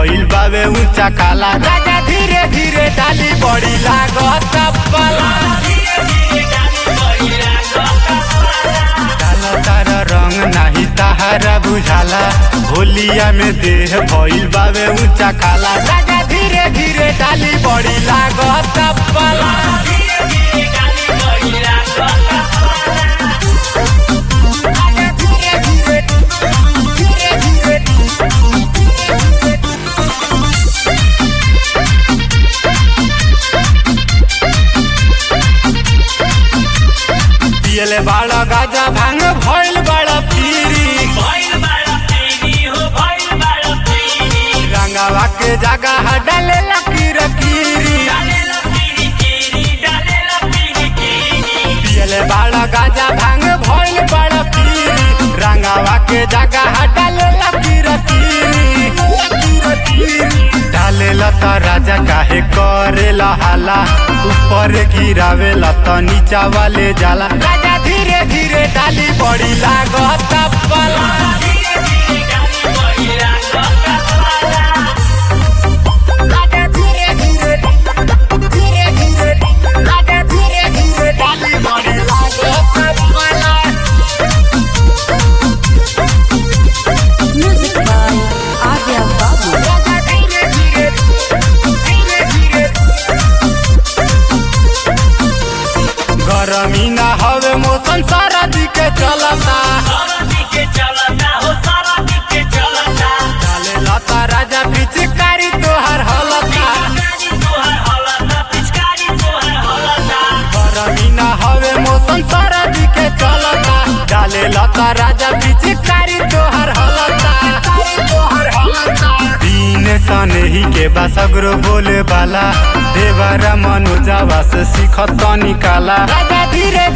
भइल बावे ऊंचा खाला राजा धीरे धीरे डाली बड़ी लागत पाला काला तारा रंग नाही ताहारा बुझाला होलिया में देह भइल बावे ऊंचा खाला राजा धीरे धीरे डाली बड़ी लागत पाला पियले बाड़ा गाजा भांग भइल बाड़ा पीरी रंगावा के जगह डाले लकीर कीरी पियले बाड़ा गाजा भांग भइल बाड़ा पीरी रंगावा के जगह डाले लकीर कीरी डाले लता राजा काहे करे हाला ऊपर गिरावे लता नीचा वाले जाला राजा धीरे धीरे डाली बड़ी लागत पाला राजा धीरे धीरे राजा धीरे धीरे डाली बड़ी लागत पाला Music by Arya Babu. राजा धीरे धीरे गरमी ना हवे मौसम सारा दिके चलता डाले लता राजा पिचकारी तोहर हलता गरमी ना हवे मौसम सारा दिके चलता डाले लता राजा पिचकारी तोहर हलता दीन सनेही के बासगरो बोले बाला देवरा मनोजावा से सीखत निकाला राजा धीरे